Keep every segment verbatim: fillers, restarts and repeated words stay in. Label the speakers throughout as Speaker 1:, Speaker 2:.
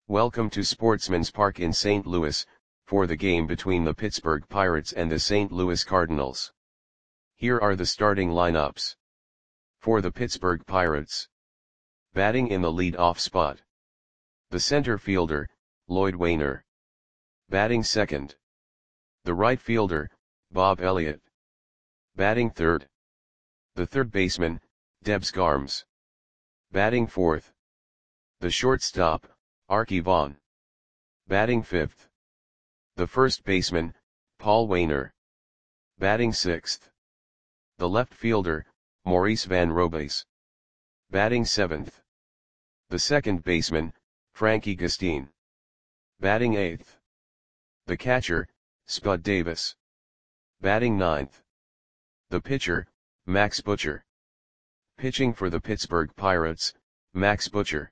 Speaker 1: Welcome to Sportsman's Park in Saint Louis, for the game between the Pittsburgh Pirates and the Saint Louis Cardinals. Here are the starting lineups. For the Pittsburgh Pirates. Batting in the lead-off spot. The center fielder, Lloyd Waner. Batting second. The right fielder, Bob Elliott. Batting third. The third baseman, Debs Garms. Batting fourth. The shortstop, Arky Vaughan. Batting fifth. The first baseman, Paul Waner. Batting sixth. The left fielder, Maurice Van Robays. Batting seventh. The second baseman, Frankie Gustine. Batting eighth. The catcher, Spud Davis. Batting ninth. The pitcher, Max Butcher. Pitching for the Pittsburgh Pirates, Max Butcher.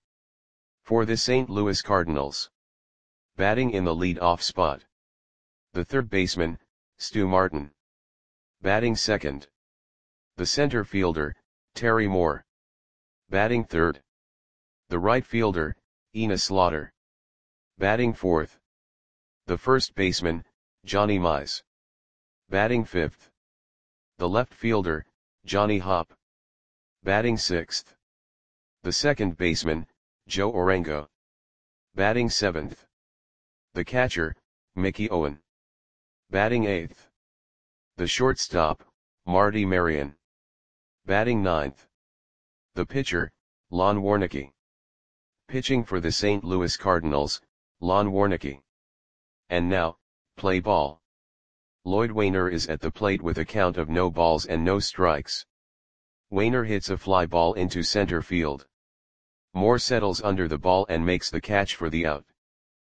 Speaker 1: For the Saint Louis Cardinals. Batting in the lead-off spot. The third baseman, Stu Martin. Batting second. The center fielder, Terry Moore. Batting third. The right fielder, Ina Slaughter. Batting fourth. The first baseman, Johnny Mize. Batting fifth. The left fielder, Johnny Hopp. Batting sixth. The second baseman, Joe Orengo. Batting seventh. The catcher, Mickey Owen. Batting eighth. The shortstop, Marty Marion. Batting ninth. The pitcher, Lon Warneke. Pitching for the Saint Louis Cardinals, Lon Warneke. And now, play ball. Lloyd Waner is at the plate with a count of no balls and no strikes. Waner hits a fly ball into center field. Moore settles under the ball and makes the catch for the out.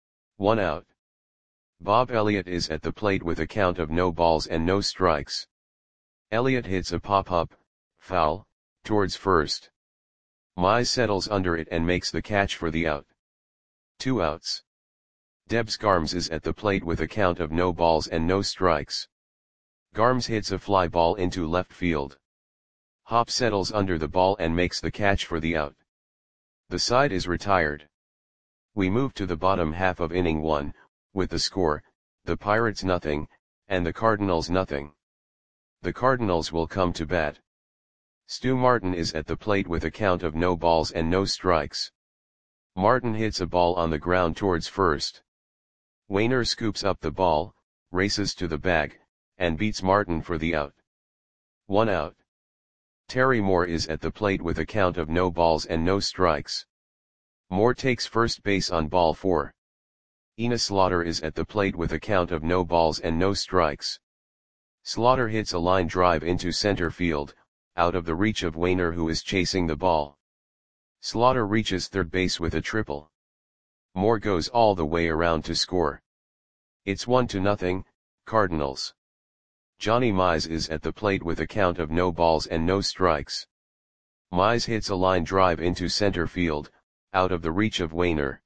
Speaker 1: One out. Bob Elliott is at the plate with a count of no balls and no strikes. Elliott hits a pop-up, foul, towards first. Mize settles under it and makes the catch for the out. Two outs. Debs Garms is at the plate with a count of no balls and no strikes. Garms hits a fly ball into left field. Hopp settles under the ball and makes the catch for the out. The side is retired. We move to the bottom half of inning one, with the score, the Pirates nothing, and the Cardinals nothing. The Cardinals will come to bat. Stu Martin is at the plate with a count of no balls and no strikes. Martin hits a ball on the ground towards first. Waner scoops up the ball, races to the bag, and beats Martin for the out. One out. Terry Moore is at the plate with a count of no balls and no strikes. Moore takes first base on ball four. Ina Slaughter is at the plate with a count of no balls and no strikes. Slaughter hits a line drive into center field, out of the reach of Waner, who is chasing the ball. Slaughter reaches third base with a triple. Moore goes all the way around to score. It's one to nothing, Cardinals. Johnny Mize is at the plate with a count of no balls and no strikes. Mize hits a line drive into center field, out of the reach of Waner.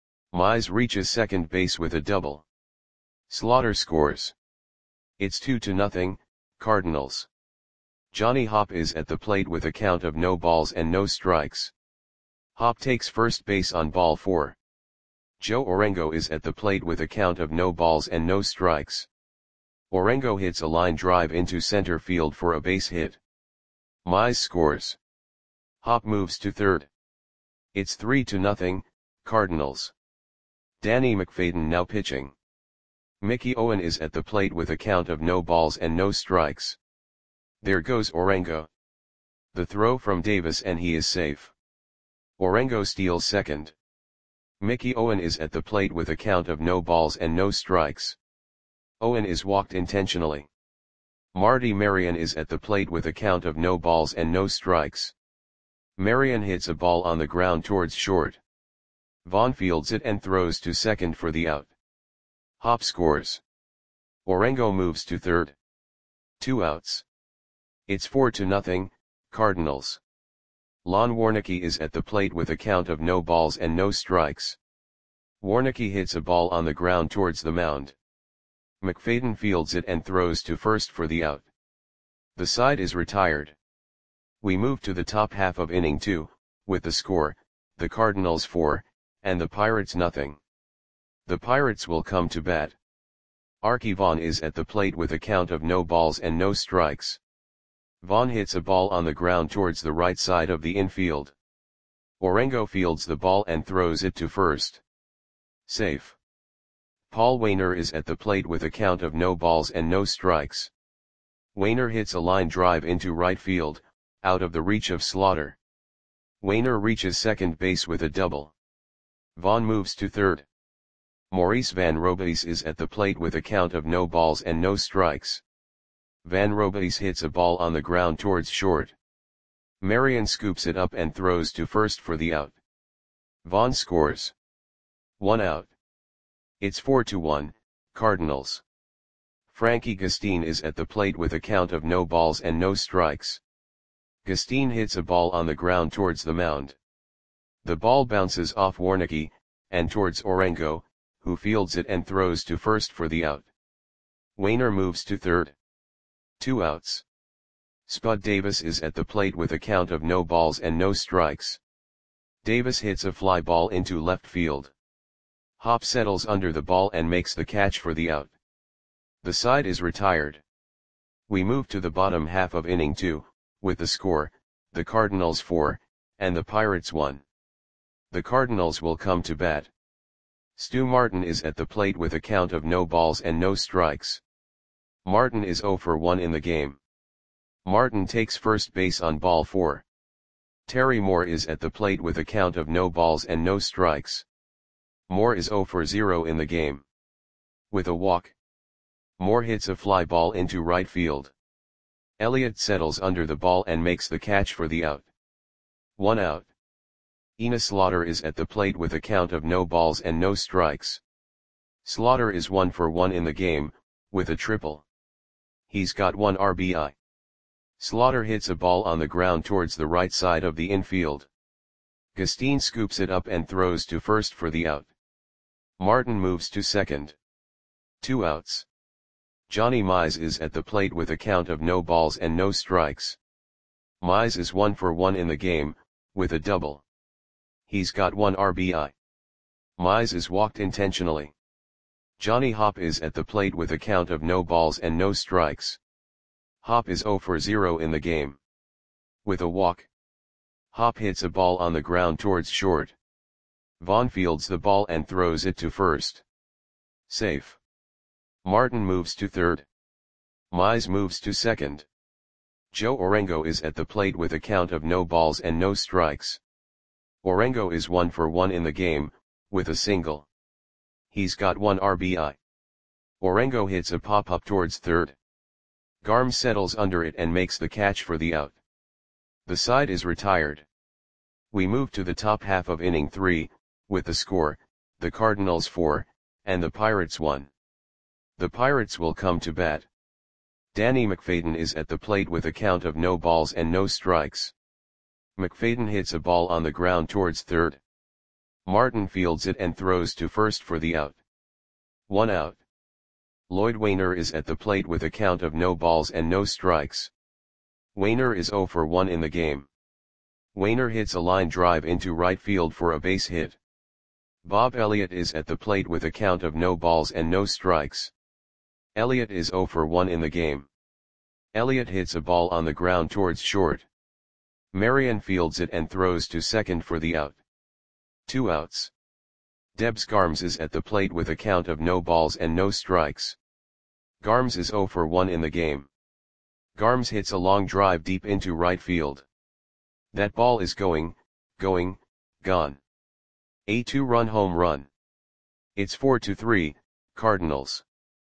Speaker 1: Mize reaches second base with a double. Slaughter scores. It's two to nothing, Cardinals. Johnny Hopp is at the plate with a count of no balls and no strikes. Hopp takes first base on ball four. Joe Orengo is at the plate with a count of no balls and no strikes. Orengo hits a line drive into center field for a base hit. Mize scores. Hopp moves to third. It's three to nothing, Cardinals. Danny McFadden now pitching. Mickey Owen is at the plate with a count of no balls and no strikes. There goes Orengo. The throw from Davis and he is safe. Orengo steals second. Mickey Owen is at the plate with a count of no balls and no strikes. Owen is walked intentionally. Marty Marion is at the plate with a count of no balls and no strikes. Marion hits a ball on the ground towards short. Vaughn fields it and throws to second for the out. Hopp scores. Orengo moves to third. Two outs. It's four to nothing, Cardinals. Lon Warneke is at the plate with a count of no balls and no strikes. Warneke hits a ball on the ground towards the mound. McFadden fields it and throws to first for the out. The side is retired. We move to the top half of inning two, with the score, the Cardinals four, and the Pirates nothing. The Pirates will come to bat. Arky Vaughan is at the plate with a count of no balls and no strikes. Vaughan hits a ball on the ground towards the right side of the infield. Orengo fields the ball and throws it to first. Safe. Paul Waner is at the plate with a count of no balls and no strikes. Waner hits a line drive into right field, out of the reach of Slaughter. Waner reaches second base with a double. Vaughan moves to third. Maurice Van Robays is at the plate with a count of no balls and no strikes. Van Robays hits a ball on the ground towards short. Marion scoops it up and throws to first for the out. Vaughan scores. One out. It's four to one, Cardinals. Frankie Gustine is at the plate with a count of no balls and no strikes. Gustine hits a ball on the ground towards the mound. The ball bounces off Warnicki, and towards Orengo, who fields it and throws to first for the out. Waner moves to third. Two outs. Spud Davis is at the plate with a count of no balls and no strikes. Davis hits a fly ball into left field. Hop settles under the ball and makes the catch for the out. The side is retired. We move to the bottom half of inning two, with the score, the Cardinals four, and the Pirates one. The Cardinals will come to bat. Stu Martin is at the plate with a count of no balls and no strikes. Martin is oh for one in the game. Martin takes first base on ball four. Terry Moore is at the plate with a count of no balls and no strikes. Moore is oh for zero in the game. With a walk, Moore hits a fly ball into right field. Elliott settles under the ball and makes the catch for the out. One out. Enos Slaughter is at the plate with a count of no balls and no strikes. Slaughter is one for one in the game, with a triple. He's got one R B I. Slaughter hits a ball on the ground towards the right side of the infield. Gustine scoops it up and throws to first for the out. Martin moves to second. Two outs. Johnny Mize is at the plate with a count of no balls and no strikes. Mize is one for one in the game, with a double. He's got one R B I. Mize is walked intentionally. Johnny Hop is at the plate with a count of no balls and no strikes. Hop is oh for zero in the game. With a walk, Hop hits a ball on the ground towards short. Vaughan fields the ball and throws it to first. Safe. Martin moves to third. Mize moves to second. Joe Orengo is at the plate with a count of no balls and no strikes. Orengo is one for one in the game, with a single. He's got one R B I. Orengo hits a pop-up towards third. Garm settles under it and makes the catch for the out. The side is retired. We move to the top half of inning three, with the score, the Cardinals four, and the Pirates one. The Pirates will come to bat. Danny McFadden is at the plate with a count of no balls and no strikes. McFadden hits a ball on the ground towards third. Martin fields it and throws to first for the out. One out. Lloyd Waner is at the plate with a count of no balls and no strikes. Waner is oh for one in the game. Waner hits a line drive into right field for a base hit. Bob Elliott is at the plate with a count of no balls and no strikes. Elliott is oh for one in the game. Elliott hits a ball on the ground towards short. Marion fields it and throws to second for the out. Two outs. Debs Garms is at the plate with a count of no balls and no strikes. Garms is oh for one in the game. Garms hits a long drive deep into right field. That ball is going, going, gone. A two-run home run. It's four to three, Cardinals.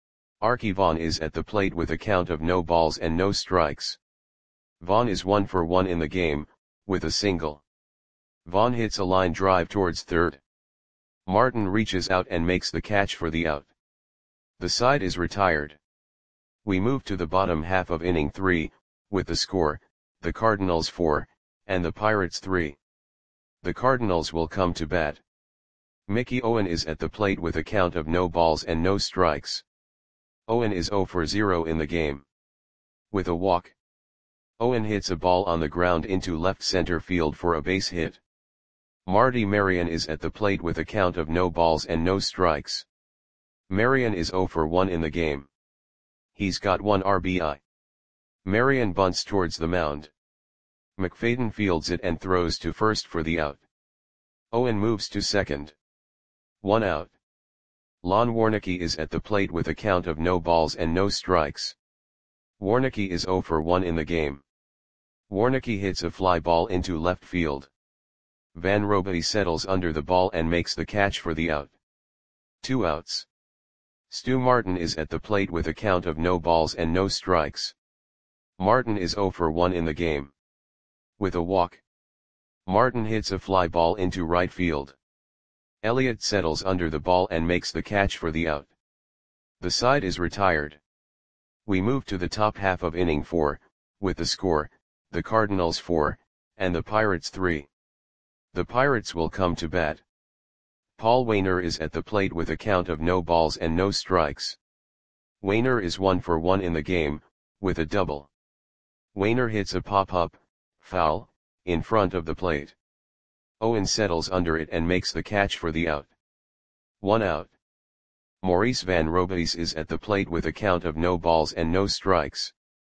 Speaker 1: Arky Vaughan is at the plate with a count of no balls and no strikes. Vaughan is one for one in the game, with a single. Vaughan hits a line drive towards third. Martin reaches out and makes the catch for the out. The side is retired. We move to the bottom half of inning three, with the score, the Cardinals four, and the Pirates three. The Cardinals will come to bat. Mickey Owen is at the plate with a count of no balls and no strikes. Owen is oh for zero in the game. With a walk, Owen hits a ball on the ground into left center field for a base hit. Marty Marion is at the plate with a count of no balls and no strikes. Marion is zero for one in the game. He's got one R B I. Marion bunts towards the mound. McFadden fields it and throws to first for the out. Owen moves to second. One out. Lon Warneke is at the plate with a count of no balls and no strikes. Warneke is zero for one in the game. Warneke hits a fly ball into left field. Van Robaty settles under the ball and makes the catch for the out. Two outs. Stu Martin is at the plate with a count of no balls and no strikes. Martin is zero for one in the game. With a walk. Martin hits a fly ball into right field. Elliott settles under the ball and makes the catch for the out. The side is retired. We move to the top half of inning four, with the score, the Cardinals four, and the Pirates three. The Pirates will come to bat. Paul Waner is at the plate with a count of no balls and no strikes. Waner is one for one in the game, with a double. Waner hits a pop-up, foul, in front of the plate. Owen settles under it and makes the catch for the out. One out. Maurice Van Robaty is at the plate with a count of no balls and no strikes.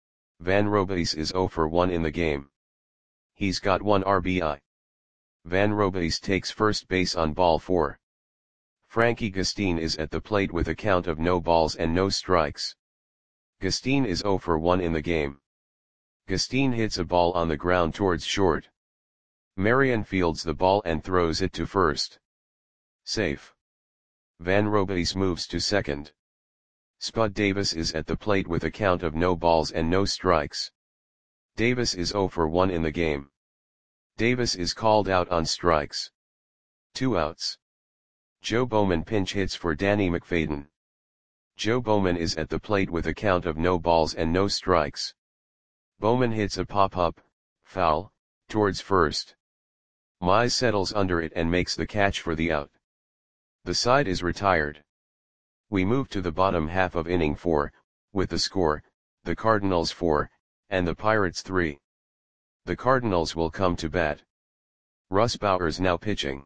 Speaker 1: Van Robaty is zero for one in the game. He's got one R B I. Van Robaty takes first base on ball four. Frankie Gustine is at the plate with a count of no balls and no strikes. Gustine is zero for one in the game. Gustine hits a ball on the ground towards short. Marion fields the ball and throws it to first. Safe. Van Robaty moves to second. Spud Davis is at the plate with a count of no balls and no strikes. Davis is zero for one in the game. Davis is called out on strikes. Two outs. Joe Bowman pinch hits for Danny McFadden. Joe Bowman is at the plate with a count of no balls and no strikes. Bowman hits a pop-up, foul, towards first. Mize settles under it and makes the catch for the out. The side is retired. We move to the bottom half of inning four, with the score, the Cardinals four, and the Pirates three. The Cardinals will come to bat. Russ Bowers now pitching.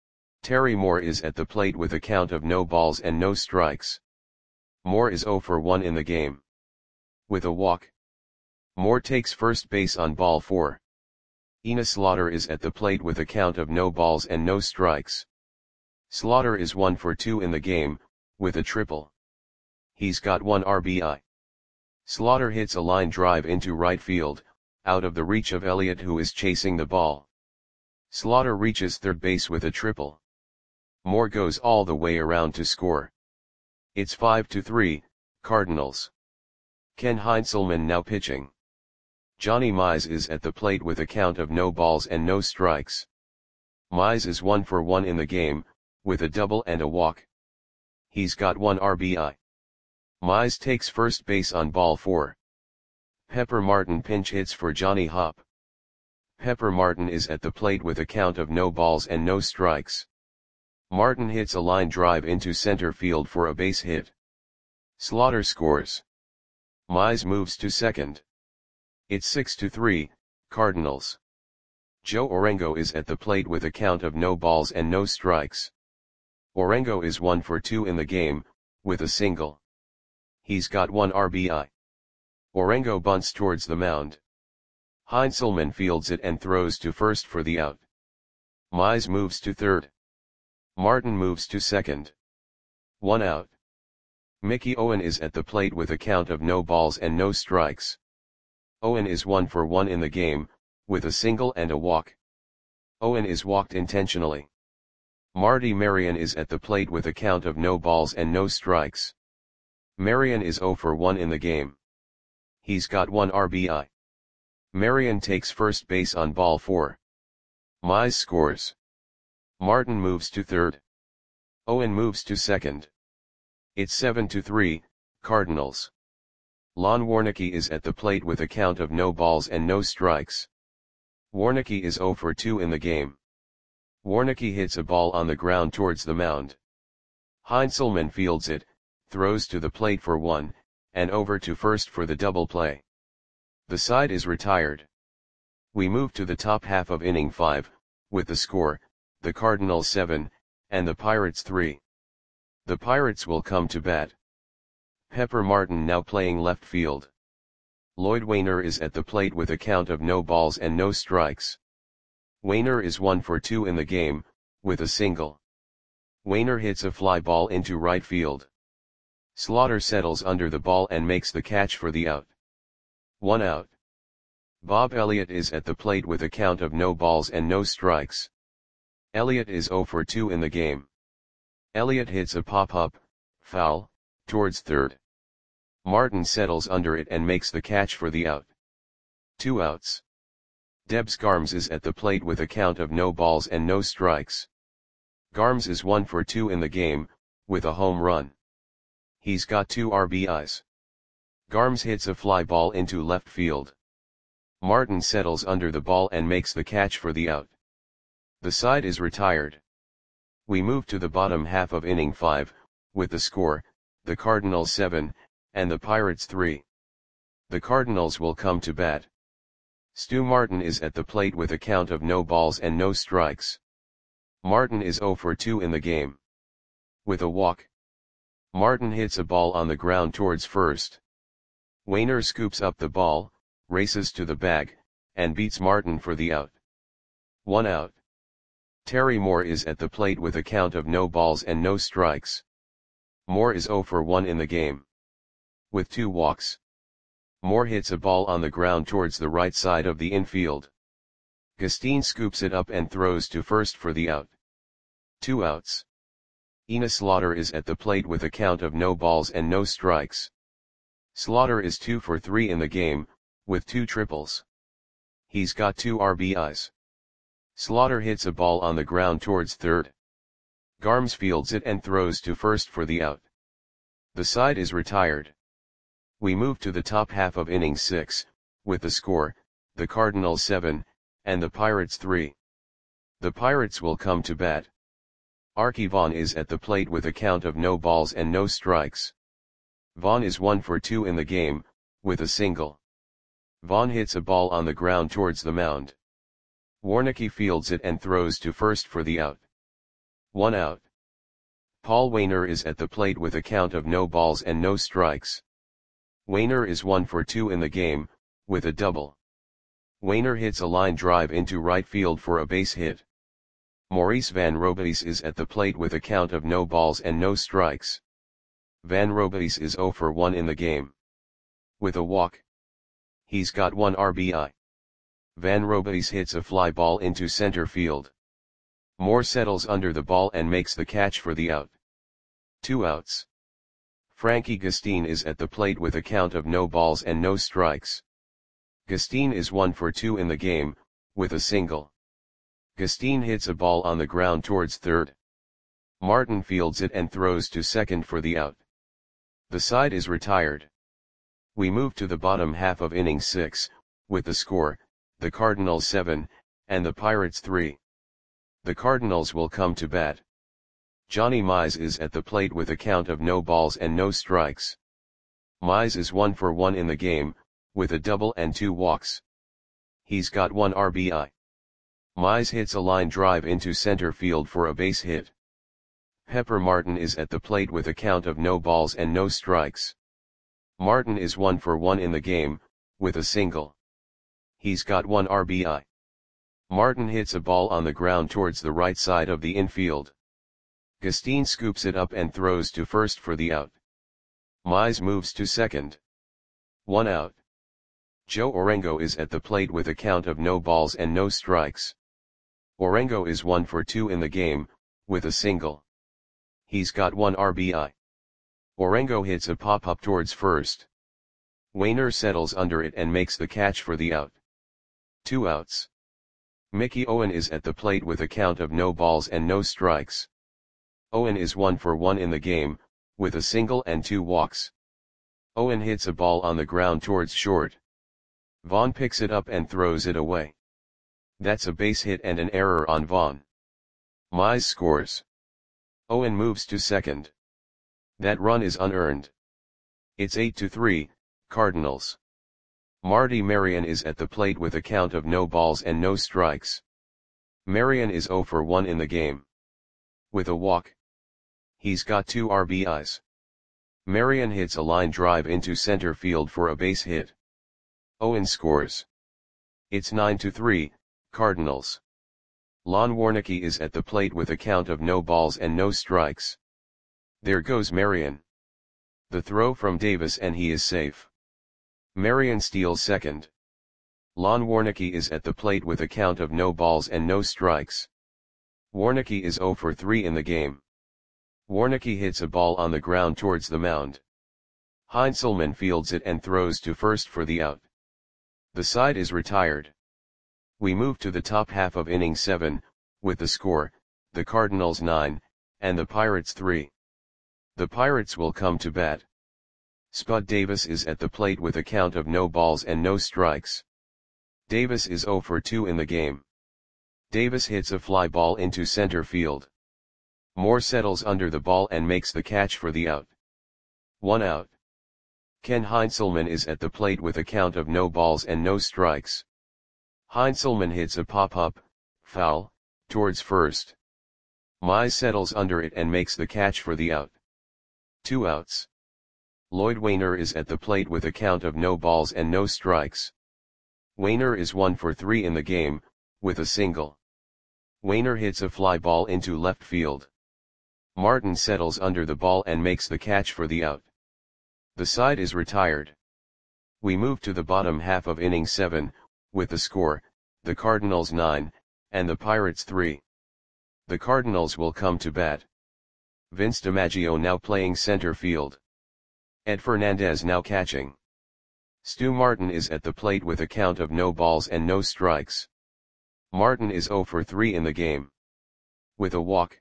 Speaker 1: Terry Moore is at the plate with a count of no balls and no strikes. Moore is zero for one in the game. With a walk. Moore takes first base on ball four. Enos Slaughter is at the plate with a count of no balls and no strikes. Slaughter is one for two in the game, with a triple. He's got one R B I. Slaughter hits a line drive into right field, out of the reach of Elliott who is chasing the ball. Slaughter reaches third base with a triple. Moore goes all the way around to score. It's five to three, Cardinals. Ken Heinzelman now pitching. Johnny Mize is at the plate with a count of no balls and no strikes. Mize is one for one in the game, with a double and a walk. He's got one R B I. Mize takes first base on ball four. Pepper Martin pinch hits for Johnny Hopp. Pepper Martin is at the plate with a count of no balls and no strikes. Martin hits a line drive into center field for a base hit. Slaughter scores. Mize moves to second. It's six to three, Cardinals. Joe Orengo is at the plate with a count of no balls and no strikes. Orengo is one for two in the game, with a single. He's got one R B I. Orengo bunts towards the mound. Heinzelman fields it and throws to first for the out. Mize moves to third. Martin moves to second. One out. Mickey Owen is at the plate with a count of no balls and no strikes. Owen is one for one in the game, with a single and a walk. Owen is walked intentionally. Marty Marion is at the plate with a count of no balls and no strikes. Marion is zero for one in the game. He's got one R B I. Marion takes first base on ball four. Mize scores. Martin moves to third. Owen moves to second. It's seven to three, Cardinals. Lon Warneke is at the plate with a count of no balls and no strikes. Warneke is zero for two in the game. Warneke hits a ball on the ground towards the mound. Heinzelman fields it, throws to the plate for one, and over to first for the double play. The side is retired. We move to the top half of inning five, with the score, the Cardinals seven, and the Pirates three. The Pirates will come to bat. Pepper Martin now playing left field. Lloyd Wainer is at the plate with a count of no balls and no strikes. Wainer is one for two in the game, with a single. Wainer hits a fly ball into right field. Slaughter settles under the ball and makes the catch for the out. One out. Bob Elliott is at the plate with a count of no balls and no strikes. Elliott is zero for two in the game. Elliott hits a pop-up, foul, towards third. Martin settles under it and makes the catch for the out. Two outs. Debs Garms is at the plate with a count of no balls and no strikes. Garms is one for two in the game, with a home run. He's got two R B Is. Garms hits a fly ball into left field. Martin settles under the ball and makes the catch for the out. The side is retired. We move to the bottom half of inning five, with the score, the Cardinals seven, and the Pirates three. The Cardinals will come to bat. Stu Martin is at the plate with a count of no balls and no strikes. Martin is zero for two in the game. With a walk. Martin hits a ball on the ground towards first. Wainer scoops up the ball, races to the bag, and beats Martin for the out. One out. Terry Moore is at the plate with a count of no balls and no strikes. Moore is zero for one in the game. With two walks. Moore hits a ball on the ground towards the right side of the infield. Gustine scoops it up and throws to first for the out. Two outs. Ina Slaughter is at the plate with a count of no balls and no strikes. Slaughter is two for three in the game, with two triples. He's got two R B Is. Slaughter hits a ball on the ground towards third. Garms fields it and throws to first for the out. The side is retired. We move to the top half of inning six, with the score, the Cardinals seven, and the Pirates three. The Pirates will come to bat. Archie Vaughn is at the plate with a count of no balls and no strikes. Vaughn is one for two in the game, with a single. Vaughn hits a ball on the ground towards the mound. Warnicki fields it and throws to first for the out. One out. Paul Wainer is at the plate with a count of no balls and no strikes. Wainer is one for two in the game, with a double. Wainer hits a line drive into right field for a base hit. Maurice Van Robies is at the plate with a count of no balls and no strikes. Van Robies is zero for one in the game. With a walk. He's got one R B I. Van Robies hits a fly ball into center field. Moore settles under the ball and makes the catch for the out. Two outs. Frankie Gustine is at the plate with a count of no balls and no strikes. Gustine is one for two in the game, with a single. Gustine hits a ball on the ground towards third. Martin fields it and throws to second for the out. The side is retired. We move to the bottom half of inning six, with the score, the Cardinals seven, and the Pirates three. The Cardinals will come to bat. Johnny Mize is at the plate with a count of no balls and no strikes. Mize is one for one in the game, with a double and two walks. He's got one R B I. Mize hits a line drive into center field for a base hit. Pepper Martin is at the plate with a count of no balls and no strikes. Martin is one for one in the game, with a single. He's got one R B I. Martin hits a ball on the ground towards the right side of the infield. Gustine scoops it up and throws to first for the out. Mize moves to second. One out. Joe Orengo is at the plate with a count of no balls and no strikes. Orengo is one for two in the game, with a single. He's got one R B I. Orengo hits a pop-up towards first. Wainer settles under it and makes the catch for the out. Two outs. Mickey Owen is at the plate with a count of no balls and no strikes. Owen is one for one in the game, with a single and two walks. Owen hits a ball on the ground towards short. Vaughn picks it up and throws it away. That's a base hit and an error on Vaughn. Mize scores. Owen moves to second. That run is unearned. It's eight to three, Cardinals. Marty Marion is at the plate with a count of no balls and no strikes. Marion is zero for one in the game. With a walk. He's got two R B Is. Marion hits a line drive into center field for a base hit. Owen scores. It's nine to three, Cardinals. Lon Warneke is at the plate with a count of no balls and no strikes. There goes Marion. The throw from Davis and he is safe. Marion steals second. Lon Warneke is at the plate with a count of no balls and no strikes. Warneke is zero for three in the game. Warneke hits a ball on the ground towards the mound. Heinzelman fields it and throws to first for the out. The side is retired. We move to the top half of inning seven, with the score, the Cardinals nine, and the Pirates three. The Pirates will come to bat. Spud Davis is at the plate with a count of no balls and no strikes. Davis is zero for two in the game. Davis hits a fly ball into center field. Moore settles under the ball and makes the catch for the out. One out. Ken Heinzelman is at the plate with a count of no balls and no strikes. Heinzelman hits a pop-up, foul, towards first. Mize settles under it and makes the catch for the out. Two outs. Lloyd Wainer is at the plate with a count of no balls and no strikes. Wainer is one for three in the game, with a single. Wainer hits a fly ball into left field. Martin settles under the ball and makes the catch for the out. The side is retired. We move to the bottom half of inning seven, with the score, the Cardinals nine, and the Pirates three. The Cardinals will come to bat. Vince DiMaggio now playing center field. Ed Fernandez now catching. Stu Martin is at the plate with a count of no balls and no strikes. Martin is zero for three in the game. With a walk.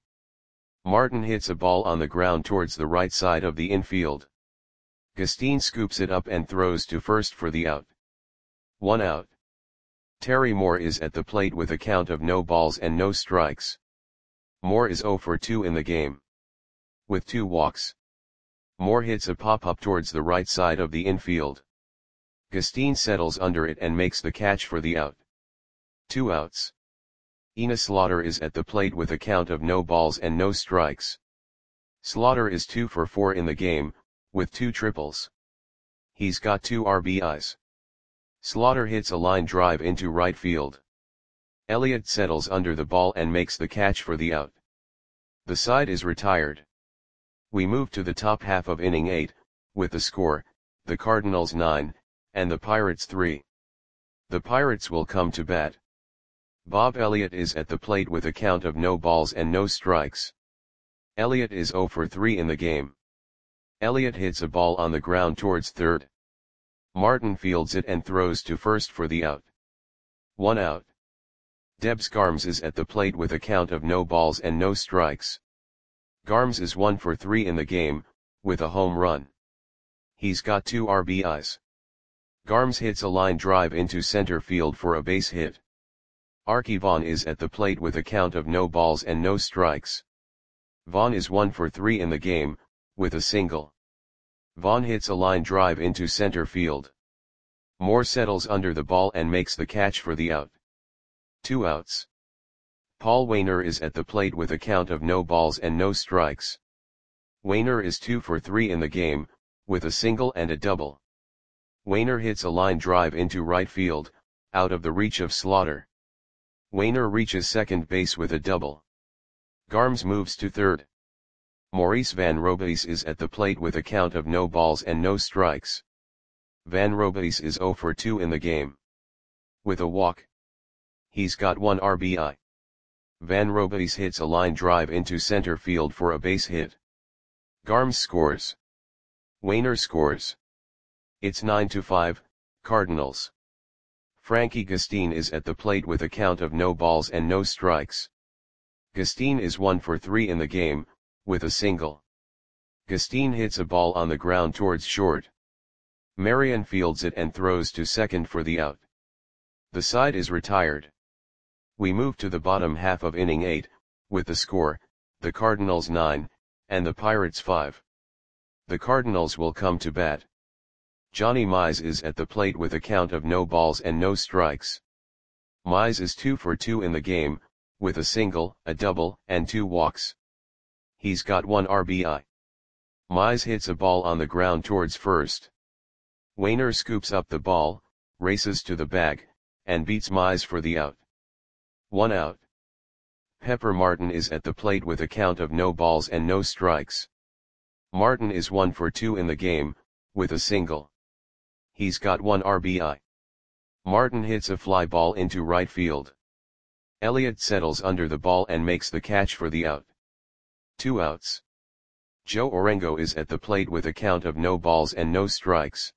Speaker 1: Martin hits a ball on the ground towards the right side of the infield. Gustine scoops it up and throws to first for the out. One out. Terry Moore is at the plate with a count of no balls and no strikes. Moore is zero for two in the game. With two walks. Moore hits a pop-up towards the right side of the infield. Gustine settles under it and makes the catch for the out. Two outs. Ina Slaughter is at the plate with a count of no balls and no strikes. Slaughter is two for four in the game, with two triples. He's got two R B Is. Slaughter hits a line drive into right field. Elliott settles under the ball and makes the catch for the out. The side is retired. We move to the top half of inning eight, with the score, the Cardinals nine, and the Pirates three. The Pirates will come to bat. Bob Elliott is at the plate with a count of no balls and no strikes. Elliott is zero for three in the game. Elliott hits a ball on the ground towards third. Martin fields it and throws to first for the out. One out. Debs Garms is at the plate with a count of no balls and no strikes. Garms is one for three in the game, with a home run. He's got two R B Is. Garms hits a line drive into center field for a base hit. Archie Vaughn is at the plate with a count of no balls and no strikes. Vaughn is one for three in the game, with a single. Vaughn hits a line drive into center field. Moore settles under the ball and makes the catch for the out. Two outs. Paul Wainer is at the plate with a count of no balls and no strikes. Wainer is two for three in the game, with a single and a double. Wainer hits a line drive into right field, out of the reach of Slaughter. Wainer reaches second base with a double. Garms moves to third. Maurice Van Robeis is at the plate with a count of no balls and no strikes. Van Robeis is zero for two in the game. With a walk. He's got one R B I. Van Robeis hits a line drive into center field for a base hit. Garms scores. Wainer scores. It's nine to five, Cardinals. Frankie Gustine is at the plate with a count of no balls and no strikes. Gustine is one for three in the game, with a single. Gustine hits a ball on the ground towards short. Marion fields it and throws to second for the out. The side is retired. We move to the bottom half of inning eight, with the score, the Cardinals nine, and the Pirates five. The Cardinals will come to bat. Johnny Mize is at the plate with a count of no balls and no strikes. Mize is two for two in the game, with a single, a double, and two walks. He's got one R B I. Mize hits a ball on the ground towards first. Wainer scoops up the ball, races to the bag, and beats Mize for the out. One out. Pepper Martin is at the plate with a count of no balls and no strikes. Martin is one for two in the game, with a single. He's got one R B I. Martin hits a fly ball into right field. Elliott settles under the ball and makes the catch for the out. Two outs. Joe Orengo is at the plate with a count of no balls and no strikes.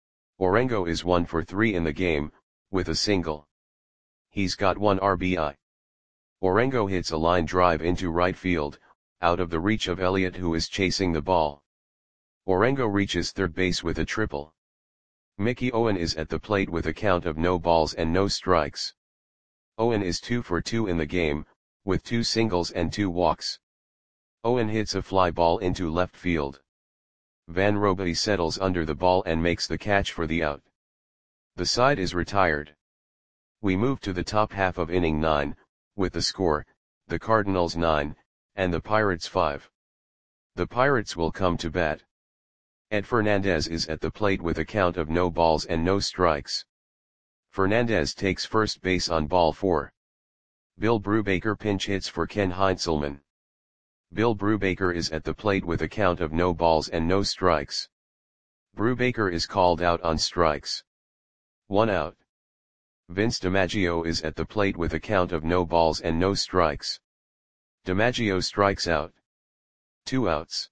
Speaker 1: Orengo is one for three in the game, with a single. He's got one R B I. Orengo hits a line drive into right field, out of the reach of Elliott who is chasing the ball. Orengo reaches third base with a triple. Mickey Owen is at the plate with a count of no balls and no strikes. Owen is two for two in the game, with two singles and two walks. Owen hits a fly ball into left field. Van Roby settles under the ball and makes the catch for the out. The side is retired. We move to the top half of inning nine, with the score, the Cardinals nine, and the Pirates five. The Pirates will come to bat. Ed Fernandez is at the plate with a count of no balls and no strikes. Fernandez takes first base on ball four. Bill Brubaker pinch hits for Ken Heinzelman. Bill Brubaker is at the plate with a count of no balls and no strikes. Brubaker is called out on strikes. One out. Vince DiMaggio is at the plate with a count of no balls and no strikes. DiMaggio strikes out. Two outs.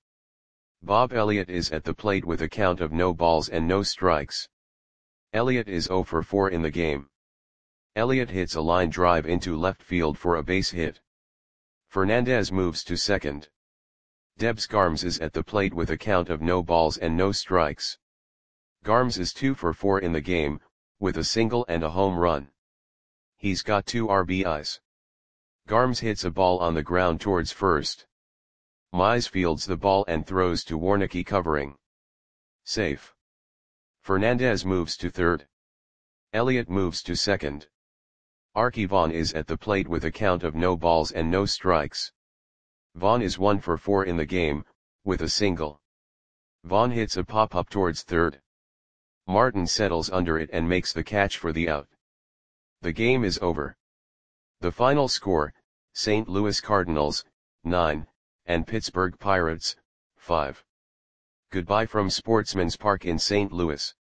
Speaker 1: Bob Elliott is at the plate with a count of no balls and no strikes. Elliott is zero for four in the game. Elliott hits a line drive into left field for a base hit. Fernandez moves to second. Debs Garms is at the plate with a count of no balls and no strikes. Garms is two for four in the game, with a single and a home run. He's got two R B Is. Garms hits a ball on the ground towards first. Mize fields the ball and throws to Warnicki covering. Safe. Fernandez moves to third. Elliott moves to second. Arky Vaughan is at the plate with a count of no balls and no strikes. Vaughan is one for four in the game, with a single. Vaughan hits a pop-up towards third. Martin settles under it and makes the catch for the out. The game is over. The final score, Saint Louis Cardinals, nine, and Pittsburgh Pirates, five. Goodbye from Sportsman's Park in Saint Louis.